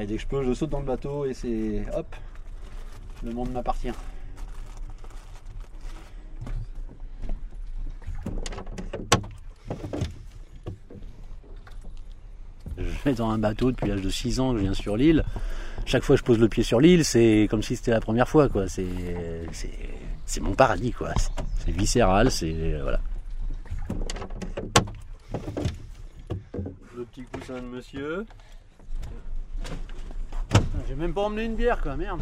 Et dès que je peux, je saute dans le bateau et c'est hop, le monde m'appartient. Je vais dans un bateau depuis l'âge de 6 ans que je viens sur l'île. Chaque fois que je pose le pied sur l'île, c'est comme si c'était la première fois, quoi. C'est mon paradis, quoi. C'est viscéral, c'est voilà. Le petit coussin de monsieur. J'ai même pas emmené une bière, quoi, merde.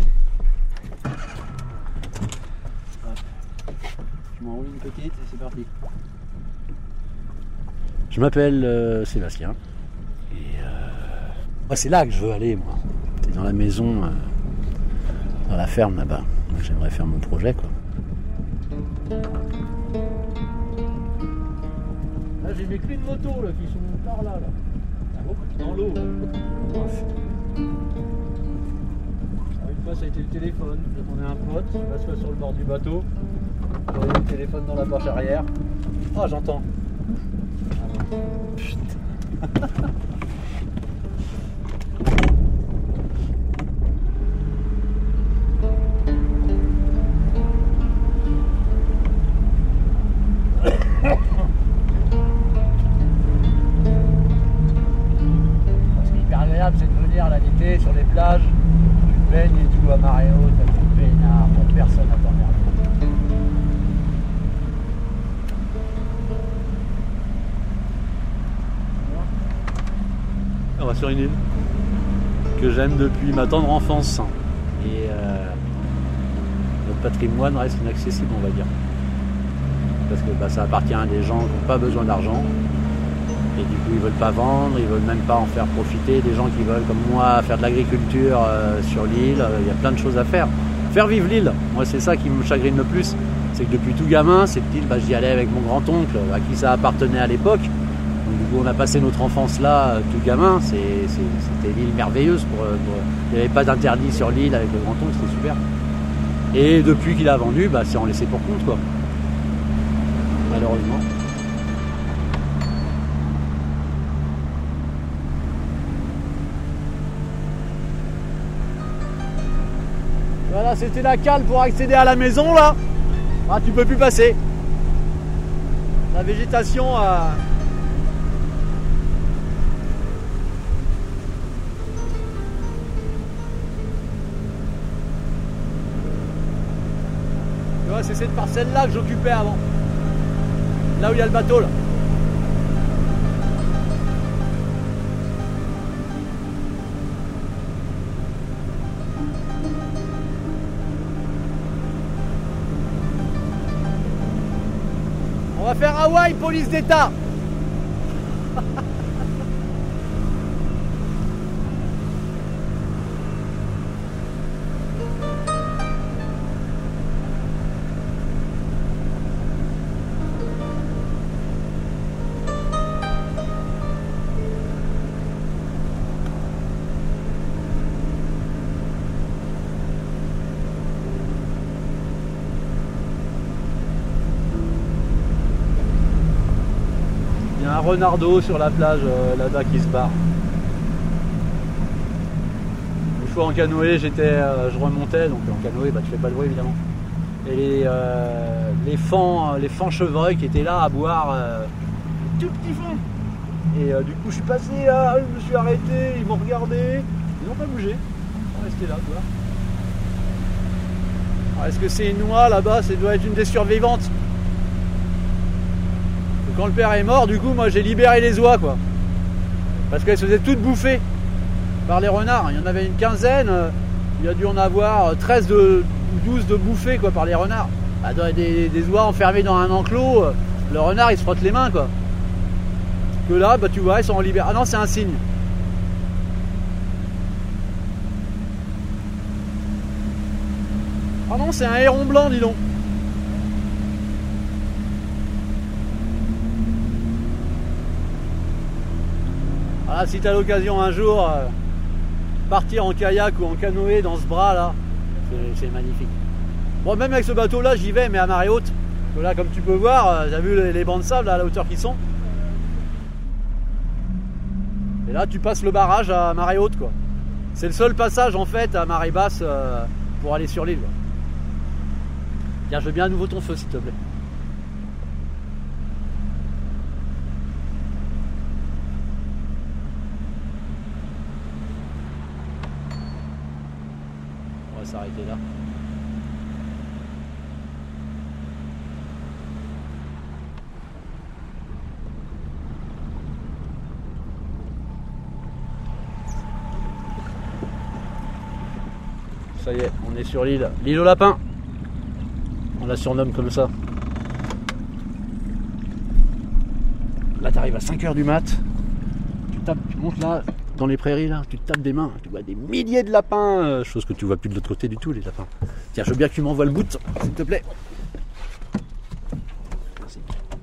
Je m'en roule une petite et c'est parti. Je m'appelle Sébastien. Et c'est là que je veux aller, moi. C'est dans la maison, dans la ferme là-bas. J'aimerais faire mon projet, quoi. Là, j'ai mes clés de moto là, qui sont par là. Dans l'eau. Une fois, ça a été le téléphone. J'attendais un pote, je m'assois sur le bord du bateau. J'avais le téléphone dans la poche arrière. Ah, j'entends. Putain. C'est de venir là l'été sur les plages, tu te baignes et tout à marée haute, t'as tout peinard, t'as personne à t'emmerder. On va sur une île que j'aime depuis ma tendre enfance et notre patrimoine reste inaccessible, on va dire, parce que ça appartient à des gens qui n'ont pas besoin d'argent. Et du coup, ils veulent pas vendre, ils veulent même pas en faire profiter. Des gens qui veulent, comme moi, faire de l'agriculture sur l'île. Il y a plein de choses à faire. Faire vivre l'île, moi, c'est ça qui me chagrine le plus. C'est que depuis tout gamin, cette île, j'y allais avec mon grand-oncle, à qui ça appartenait à l'époque. Donc, du coup, on a passé notre enfance là, tout gamin. C'était l'île merveilleuse. Il n'y avait pas d'interdit sur l'île avec le grand-oncle, c'était super. Et depuis qu'il a vendu, c'est en laissé pour compte, quoi. Malheureusement. Voilà, c'était la cale pour accéder à la maison là. Ah, tu peux plus passer. La végétation Tu vois, c'est cette parcelle là que j'occupais avant. Là où il y a le bateau là. On va faire Hawaï, police d'État. Il y a un renardeau sur la plage là-bas qui se barre. Une fois en canoë, je remontais, donc en canoë, tu fais pas de bruit évidemment. Et les fans chevreuils qui étaient là à boire, tout petit fond. Et du coup, je suis passé là, je me suis arrêté, ils m'ont regardé, ils n'ont pas bougé, ils sont restés là, tu vois. Alors, est-ce que c'est une noix là-bas? Ça doit être une des survivantes. Quand le père est mort, du coup, moi j'ai libéré les oies, quoi. Parce qu'elles se faisaient toutes bouffer par les renards. Il y en avait une quinzaine, il y a dû en avoir 13 ou 12 de bouffées, quoi, par les renards. Des oies enfermées dans un enclos, le renard il se frotte les mains, quoi. Que là, tu vois, elles sont en liberté. Ah non, c'est un cygne. Ah non, c'est un héron blanc, dis donc. Ah, si tu as l'occasion un jour, partir en kayak ou en canoë dans ce bras là, c'est magnifique. Bon, même avec ce bateau là, j'y vais, mais à marée haute. Parce que là, comme tu peux voir, tu as vu les bancs de sable là, à la hauteur qu'ils sont. Et là, tu passes le barrage à marée haute, quoi. C'est le seul passage en fait à marée basse pour aller sur l'île. Tiens, je veux bien à nouveau ton feu s'il te plaît. On va s'arrêter là. Ça y est, on est sur l'île. L'île aux lapins. On la surnomme comme ça. Là, tu arrives à 5 h du mat. Tu montes là, dans les prairies, là, tu te tapes des mains. Tu vois des milliers de lapins. Chose que tu vois plus de l'autre côté du tout, les lapins. Tiens, je veux bien que tu m'envoies le bout, s'il te plaît. Merci.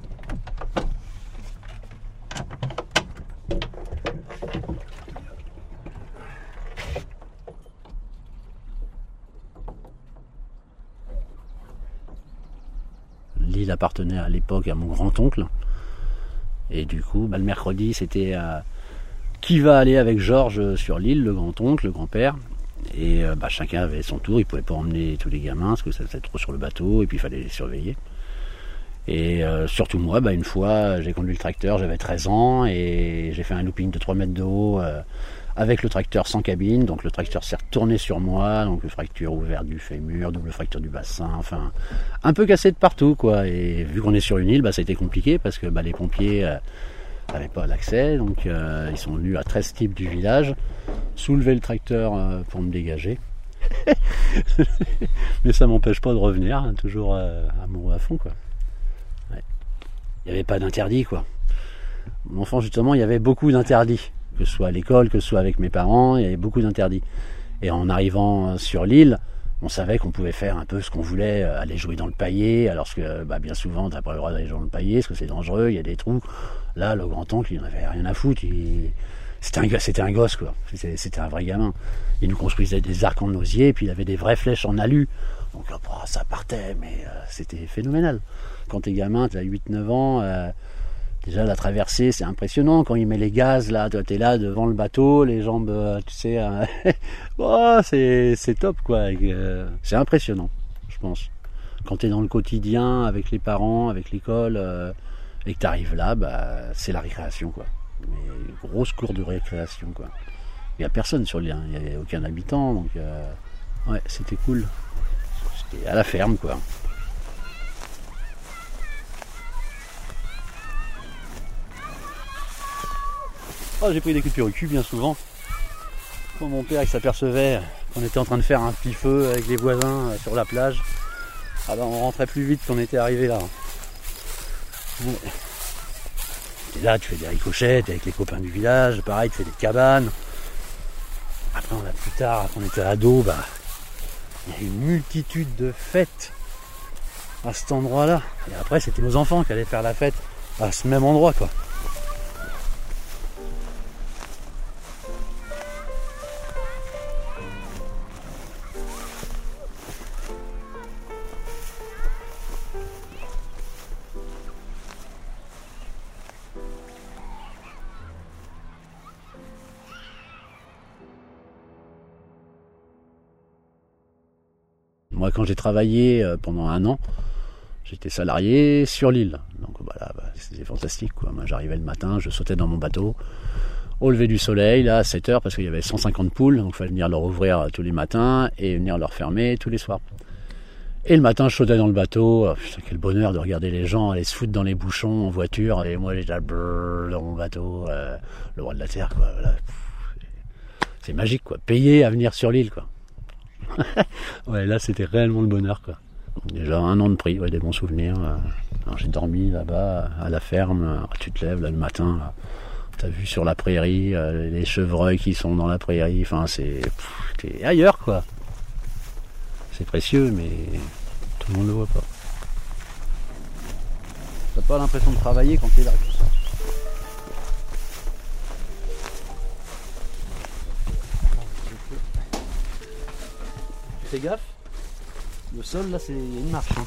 L'île appartenait à l'époque à mon grand-oncle. Et du coup, le mercredi, c'était qui va aller avec Georges sur l'île, le grand-oncle, le grand-père. Et chacun avait son tour, il ne pouvait pas emmener tous les gamins, parce que ça faisait trop sur le bateau, et puis il fallait les surveiller. Et surtout moi, une fois, j'ai conduit le tracteur, j'avais 13 ans, et j'ai fait un looping de 3 mètres de haut avec le tracteur sans cabine, donc le tracteur s'est retourné sur moi, donc fracture ouverte du fémur, double fracture du bassin, enfin un peu cassé de partout quoi. Et vu qu'on est sur une île, ça a été compliqué parce que les pompiers n'avaient pas l'accès, donc ils sont venus à 13 types du village, soulever le tracteur pour me dégager. Mais ça m'empêche pas de revenir, hein, toujours amoureux à fond quoi. Ouais. Il n'y avait pas d'interdit quoi. Mon enfant justement, il y avait beaucoup d'interdits. Que ce soit à l'école, que ce soit avec mes parents, il y avait beaucoup d'interdits. Et en arrivant sur l'île, on savait qu'on pouvait faire un peu ce qu'on voulait, aller jouer dans le paillet, alors que bien souvent, tu n'as pas le droit d'aller jouer dans le paillet, parce que c'est dangereux, il y a des trous. Là, le grand-oncle, il n'en avait rien à foutre. C'était un gosse, quoi. C'était un vrai gamin. Il nous construisait des arcs en osier, puis il avait des vraies flèches en alu. Donc ça partait, mais c'était phénoménal. Quand t'es gamin, tu as 8-9 ans... Déjà la traversée c'est impressionnant quand il met les gaz là, toi t'es là devant le bateau, les jambes tu sais, c'est top quoi, c'est impressionnant je pense. Quand t'es dans le quotidien avec les parents, avec l'école et que t'arrives là, c'est la récréation quoi. Mais grosse cour de récréation quoi. Il n'y a personne sur l'île, il n'y avait aucun habitant donc ouais c'était cool. C'était à la ferme quoi. Oh, j'ai pris des coups de pied au cul bien souvent. Quand mon père il s'apercevait qu'on était en train de faire un petit feu avec les voisins sur la plage, on rentrait plus vite qu'on était arrivé là. Ouais. Et là tu fais des ricochettes avec les copains du village, pareil tu fais des cabanes. Après plus tard, quand on était ado, il y a une multitude de fêtes à cet endroit là. Et après c'était nos enfants qui allaient faire la fête à ce même endroit quoi. Moi, quand j'ai travaillé pendant 1 an, j'étais salarié sur l'île. Donc c'était fantastique quoi. Moi, j'arrivais le matin, je sautais dans mon bateau, au lever du soleil, là, à 7 h, parce qu'il y avait 150 poules, donc il fallait venir leur ouvrir tous les matins et venir leur fermer tous les soirs. Et le matin, je sautais dans le bateau. Oh, putain, quel bonheur de regarder les gens aller se foutre dans les bouchons en voiture, et moi j'étais là, dans mon bateau, le roi de la terre quoi. Voilà. C'est magique quoi. Payer à venir sur l'île quoi. Ouais, là c'était réellement le bonheur quoi. Déjà 1 an de prix, ouais, des bons souvenirs. Alors, j'ai dormi là-bas à la ferme. Tu te lèves là le matin, t'as vu sur la prairie les chevreuils qui sont dans la prairie. Enfin t'es ailleurs quoi. C'est précieux mais tout le monde le voit pas. T'as pas l'impression de travailler quand t'es là tout ça. Fais gaffe, le sol là c'est une marche. Hein.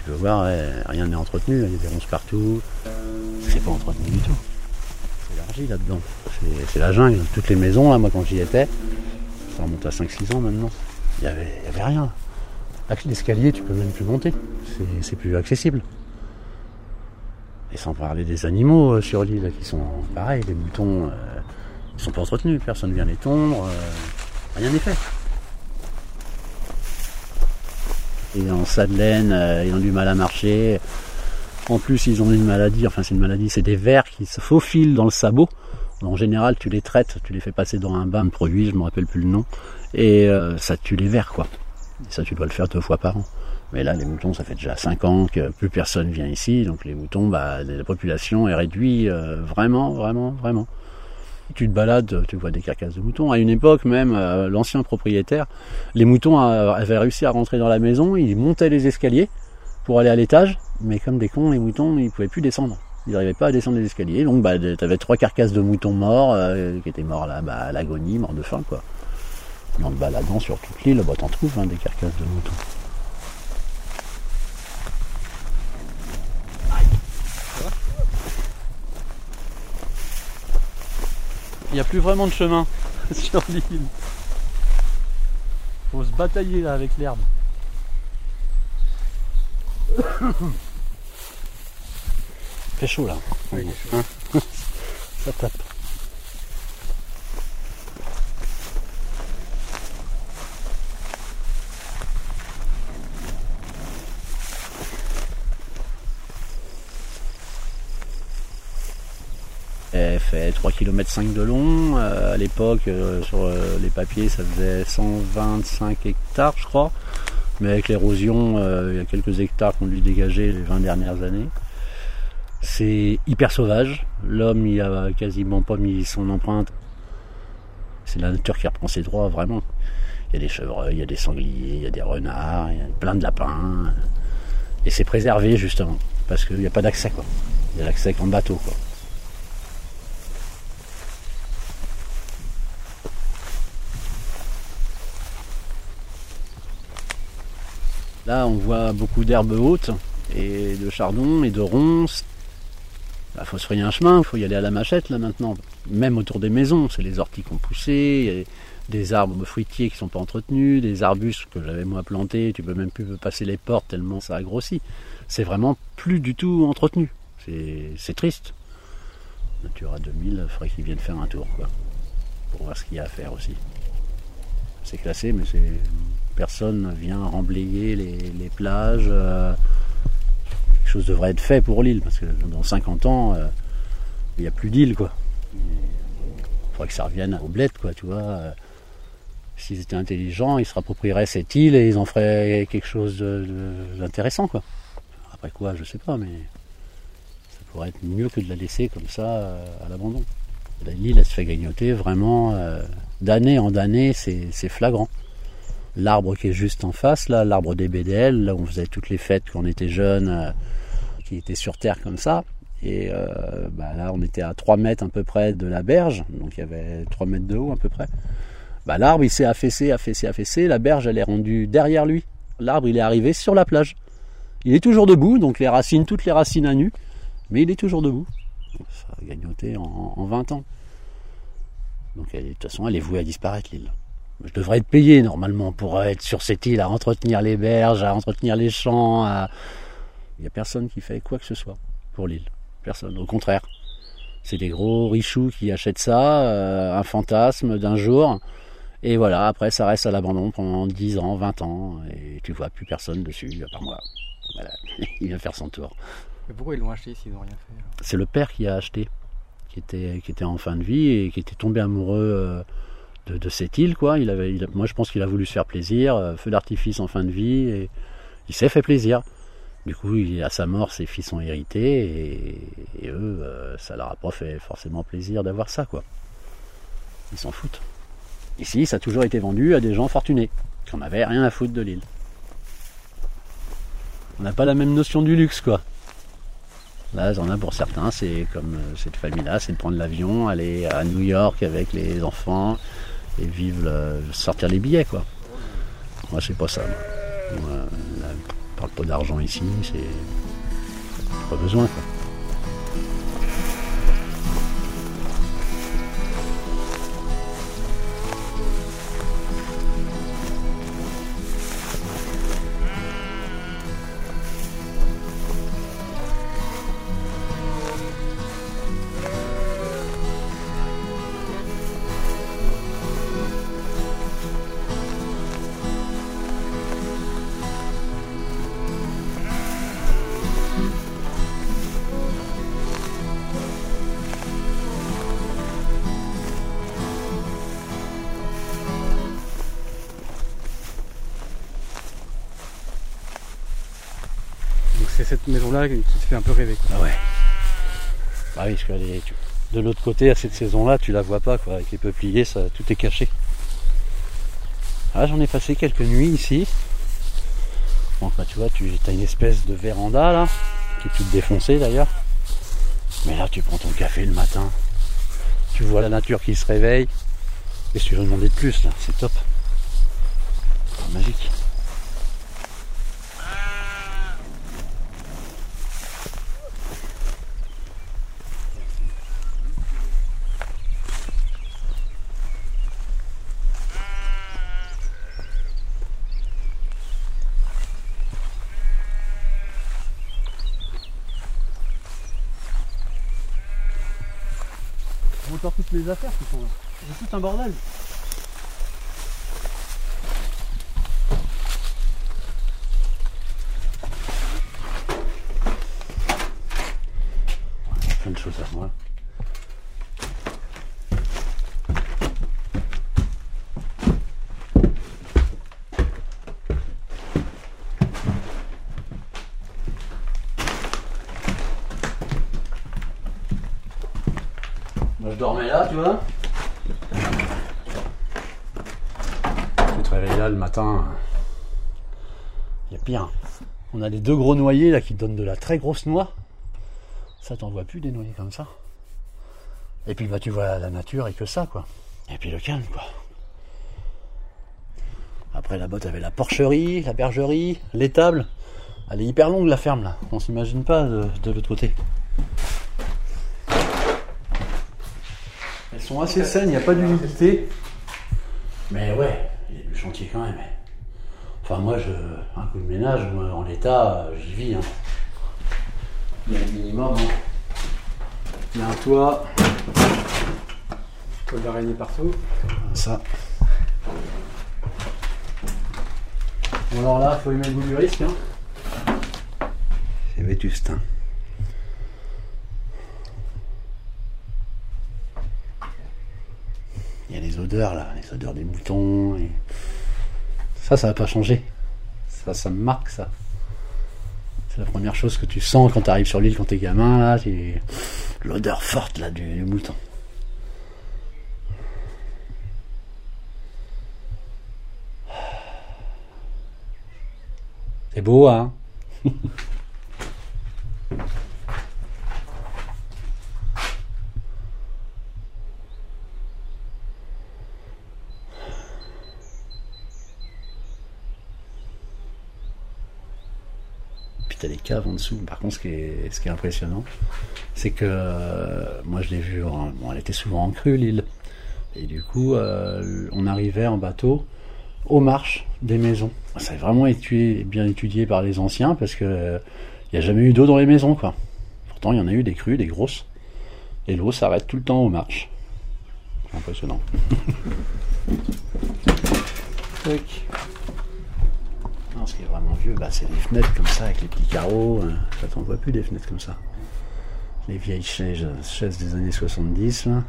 peux voir, ouais, rien n'est entretenu, il y a des ronces partout. C'est pas entretenu du tout. C'est l'argile là-dedans. C'est la jungle. Toutes les maisons, là, moi quand j'y étais, ça remonte à 5-6 ans maintenant, il y avait rien. L'escalier, tu peux même plus monter. C'est plus accessible. Et sans parler des animaux sur l'île qui sont pareils, les moutons, ils sont pas entretenus, personne vient les tondre, rien n'est fait. Et en ça de laine, ils ont du mal à marcher. En plus, ils ont une maladie, enfin c'est une maladie, c'est des vers qui se faufilent dans le sabot. En général, tu les traites, tu les fais passer dans un bain de produit, je ne me rappelle plus le nom, et ça tue les vers, quoi. Et ça, tu dois le faire 2 fois par an. Mais là, les moutons, ça fait déjà 5 ans que plus personne vient ici, donc les moutons, la population est réduite vraiment. Tu te balades, tu vois des carcasses de moutons. À une époque même, l'ancien propriétaire, les moutons avaient réussi à rentrer dans la maison, ils montaient les escaliers pour aller à l'étage, mais comme des cons, les moutons, ils pouvaient plus descendre. Ils n'arrivaient pas à descendre les escaliers, donc tu avais 3 carcasses de moutons morts, qui étaient morts là, à l'agonie, morts de faim, quoi. Et en te baladant sur toute l'île, t'en trouves des carcasses de moutons. Il n'y a plus vraiment de chemin sur l'île. Faut se batailler là avec l'herbe. Il fait chaud là. Oui, il fait chaud. Ça tape. Elle fait 3,5 km de long. À l'époque, sur les papiers, ça faisait 125 hectares, je crois. Mais avec l'érosion, il y a quelques hectares qui ont dû se dégager les 20 dernières années. C'est hyper sauvage. L'homme, il a quasiment pas mis son empreinte. C'est la nature qui reprend ses droits, vraiment. Il y a des chevreuils, il y a des sangliers, il y a des renards, il y a plein de lapins. Et c'est préservé, justement, parce qu'il n'y a pas d'accès, quoi. Il y a l'accès qu'en bateau, quoi. Là, on voit beaucoup d'herbes hautes, et de chardon, et de ronces. Faut se frayer un chemin, il faut y aller à la machette, là, maintenant. Même autour des maisons, c'est les orties qui ont poussé, il y a des arbres fruitiers qui ne sont pas entretenus, des arbustes que j'avais moi plantés, tu peux même plus passer les portes tellement ça a grossi. C'est vraiment plus du tout entretenu. C'est triste. Natura 2000, il faudrait qu'ils viennent faire un tour, quoi, pour voir ce qu'il y a à faire aussi. C'est classé, mais personne vient remblayer les plages. Quelque chose devrait être fait pour l'île, parce que dans 50 ans, il n'y a plus d'île, quoi. Il faudrait que ça revienne au bled, quoi, tu vois. S'ils étaient intelligents, ils se approprieraient cette île et ils en feraient quelque chose d'intéressant, quoi. Après quoi, je sais pas, mais ça pourrait être mieux que de la laisser comme ça à l'abandon. L'île, elle se fait grignoter vraiment d'année en année, c'est flagrant. L'arbre qui est juste en face, là, l'arbre des BDL, là où on faisait toutes les fêtes quand on était jeunes, qui était sur terre comme ça. Et là, on était à 3 mètres à peu près de la berge, donc il y avait 3 mètres de haut à peu près. L'arbre, il s'est affaissé, la berge, elle est rendue derrière lui. L'arbre, il est arrivé sur la plage. Il est toujours debout, donc toutes les racines à nu, mais il est toujours debout. Ça a grignoté en 20 ans. Donc de toute façon, elle est vouée à disparaître, l'île. Je devrais être payé normalement pour être sur cette île, à entretenir les berges, à entretenir les champs. Il n'y a personne qui fait quoi que ce soit pour l'île. Personne. Au contraire. C'est des gros richoux qui achètent ça, un fantasme d'un jour. Et voilà, après ça reste à l'abandon pendant 10 ans, 20 ans. Et tu vois plus personne dessus, à part moi. Voilà. Il vient faire son tour. Mais pourquoi ils l'ont acheté s'ils n'ont rien fait alors ? C'est le père qui a acheté, qui était en fin de vie et qui était tombé amoureux de cette île, quoi. Moi je pense qu'il a voulu se faire plaisir, feu d'artifice en fin de vie, et il s'est fait plaisir. Du coup, à sa mort, ses fils ont hérité, et eux, ça leur a pas fait forcément plaisir d'avoir ça, quoi. Ils s'en foutent. Ici, ça a toujours été vendu à des gens fortunés, qui n'en avaient rien à foutre de l'île. On n'a pas la même notion du luxe, quoi. Là, il y en a pour certains, c'est comme cette famille-là, c'est de prendre l'avion, aller à New York avec les enfants, et vivre, sortir les billets, quoi. Moi, c'est pas ça. Moi, On parle pas d'argent ici, c'est pas besoin quoi. Donc c'est cette maison-là qui te fait un peu rêver, quoi. Ah ouais. Bah oui, parce que de l'autre côté, à cette saison-là, tu la vois pas, quoi. Avec les peupliers, ça, tout est caché. Ah, j'en ai passé quelques nuits ici. Bon, bah, tu vois, tu as une espèce de véranda, là, qui est toute défoncée, d'ailleurs. Mais là, tu prends ton café le matin. Tu vois la nature qui se réveille. Et si tu veux demander de plus, là, c'est top. C'est magique. Encore toutes les affaires qui sont là. C'est tout un bordel. Plein de choses à moi. Moi je dormais là, tu vois. Tu te réveilles là le matin. Il y a pire. On a les deux gros noyers là qui donnent de la très grosse noix. Ça t'en vois plus des noyers comme ça. Et puis bah tu vois la nature et que ça quoi. Et puis le calme quoi. Après là-bas t'avais la porcherie, la bergerie, l'étable. Elle est hyper longue la ferme là. On s'imagine pas de l'autre côté. Elles sont assez saines, il n'y a pas d'humidité. Mais ouais, il y a du chantier quand même. Enfin moi, un coup de ménage, moi, en l'état, j'y vis. Hein. Il y a le minimum. Hein. Il y a un toit. Toile d'araignée partout. Ça. Bon alors là, il faut aimer le goût du risque. Hein. C'est vétuste. Hein. Il y a les odeurs là, les odeurs des moutons. Et... Ça va pas changer. Ça me marque ça. C'est la première chose que tu sens quand tu arrives sur l'île quand t'es gamin là. L'odeur forte là du mouton. C'est beau hein. T'as des caves en dessous. Par contre, ce qui est impressionnant, c'est que moi je l'ai vu, bon, elle était souvent en crue l'île, et du coup on arrivait en bateau aux marches des maisons. Ça a vraiment été bien étudié par les anciens parce que il n'y a jamais eu d'eau dans les maisons quoi. Pourtant il y en a eu des crues, des grosses, et l'eau s'arrête tout le temps aux marches. C'est impressionnant. Non, ce qui est vraiment vieux, bah, c'est les fenêtres comme ça, avec les petits carreaux. Ça t'en voit plus des fenêtres comme ça. Les vieilles chaises des années 70. Là.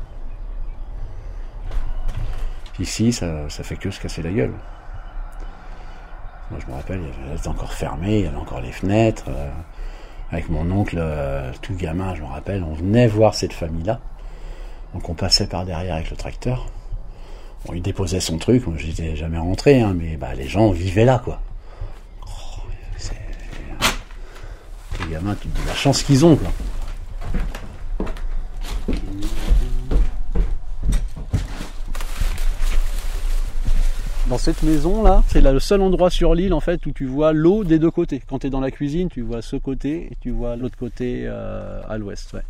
Ici, ça fait que se casser la gueule. Moi, je me rappelle, elle était encore fermée, il y avait encore les fenêtres. Avec mon oncle, tout gamin, je me rappelle, on venait voir cette famille-là. Donc on passait par derrière avec le tracteur. Bon, il déposait son truc, moi j'étais jamais rentré, hein, mais bah, les gens vivaient là, quoi. Les gamins, tu te dis la chance qu'ils ont quoi. Dans cette maison là, c'est là le seul endroit sur l'île en fait où tu vois l'eau des deux côtés. Quand tu es dans la cuisine, tu vois ce côté et tu vois l'autre côté à l'ouest. Ouais.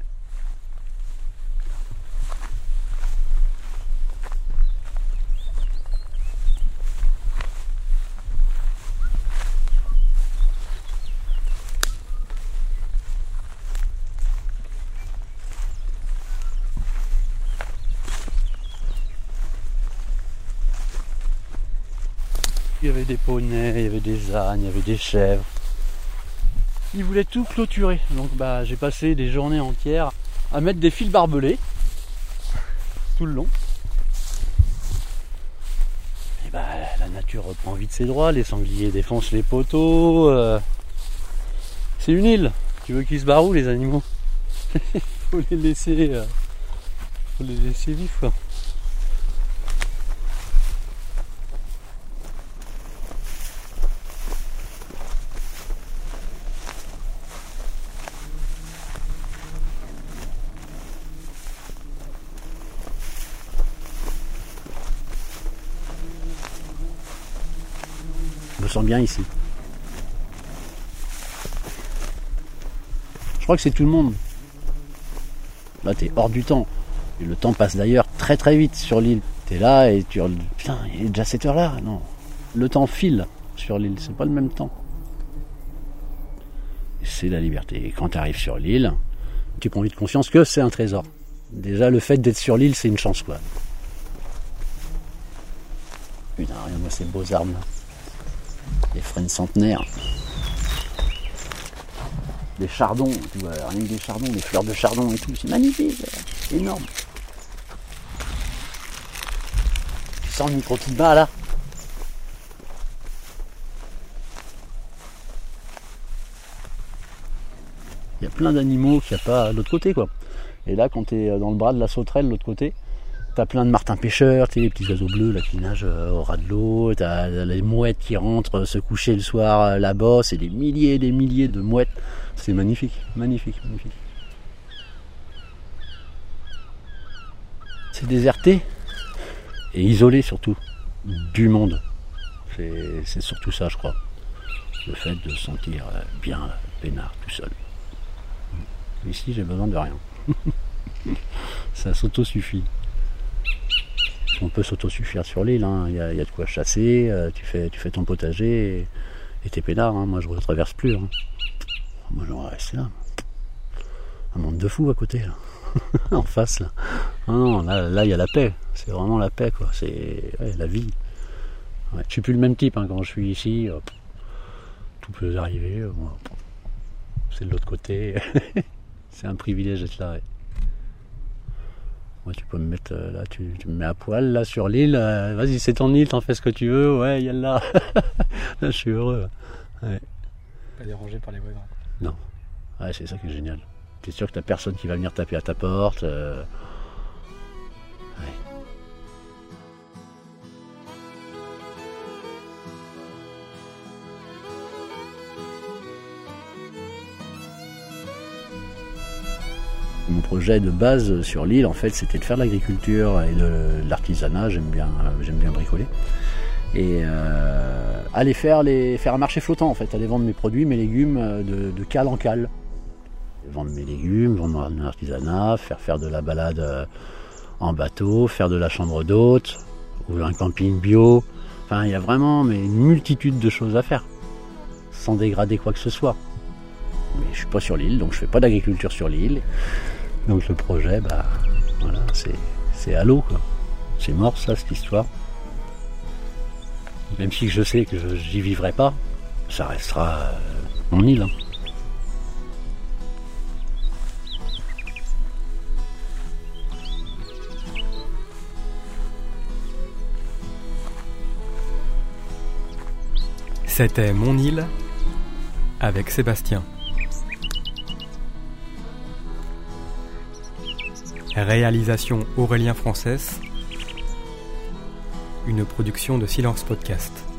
Il y avait des poneys, il y avait des ânes, il y avait des chèvres. Ils voulaient tout clôturer. Donc j'ai passé des journées entières à mettre des fils barbelés tout le long. Et la nature reprend vite ses droits, les sangliers défoncent les poteaux. C'est une île. Tu veux qu'ils se barrent où les animaux? Faut les laisser vivre quoi. Je me sens bien ici. Je crois que c'est tout le monde. Là, t'es hors du temps. Et le temps passe d'ailleurs très très vite sur l'île. T'es là et tu... Putain, il est déjà cette heure-là. Non. Le temps file sur l'île. C'est pas le même temps. C'est la liberté. Et quand t'arrives sur l'île, tu prends vite conscience que c'est un trésor. Déjà, le fait d'être sur l'île, c'est une chance, quoi. Putain, regarde-moi ces beaux arbres, là. Des frênes centenaires. Des chardons, tu vois, rien que des chardons, des fleurs de chardon et tout, c'est magnifique, c'est énorme. Tu sens le microclimat là? Il y a plein d'animaux qu'il n'y a pas de l'autre côté quoi. Et là quand tu es dans le bras de la sauterelle de l'autre côté, t'as plein de martins pêcheurs, les petits oiseaux bleus là, qui nagent au ras de l'eau, t'as les mouettes qui rentrent se coucher le soir là-bas, c'est des milliers de mouettes. C'est magnifique, magnifique, magnifique. C'est déserté et isolé surtout du monde. C'est surtout ça je crois. Le fait de se sentir bien peinard tout seul. Ici j'ai besoin de rien. Ça s'auto-suffit. On peut s'autosuffire sur l'île, hein. Il y a de quoi chasser, tu fais ton potager et t'es peinard, hein. Moi je ne traverse plus. Hein. Moi j'aurais resté là. Un monde de fous à côté, là. En face là. Non, là il y a la paix, c'est vraiment la paix quoi, c'est la vie. Ouais. Je suis plus le même type hein, quand je suis ici, tout peut arriver, c'est de l'autre côté, c'est un privilège d'être là. Ouais. Moi, tu peux me mettre là, tu me mets à poil là sur l'île, vas-y c'est ton île, t'en fais ce que tu veux, ouais yallah. Là je suis heureux. Ouais. Pas dérangé par les voisins. Non, ouais, c'est ça qui est génial. T'es sûr que t'as personne qui va venir taper à ta porte. Ouais. Mon projet de base sur l'île, en fait, c'était de faire de l'agriculture et de l'artisanat. J'aime bien bricoler. Et aller faire un marché flottant, en fait, aller vendre mes produits, mes légumes de cale en cale. Vendre mes légumes, vendre mon artisanat, faire de la balade en bateau, faire de la chambre d'hôte, ou un camping bio. Enfin, il y a vraiment une multitude de choses à faire, sans dégrader quoi que ce soit. Mais je suis pas sur l'île, donc je fais pas d'agriculture sur l'île. Donc le projet, voilà, c'est à l'eau, quoi. C'est mort, ça, cette histoire. Même si je sais que j'y vivrai pas, ça restera mon île. Hein. C'était Mon île avec Sébastien. Réalisation Aurélien Frances. Une production de Silence Podcast.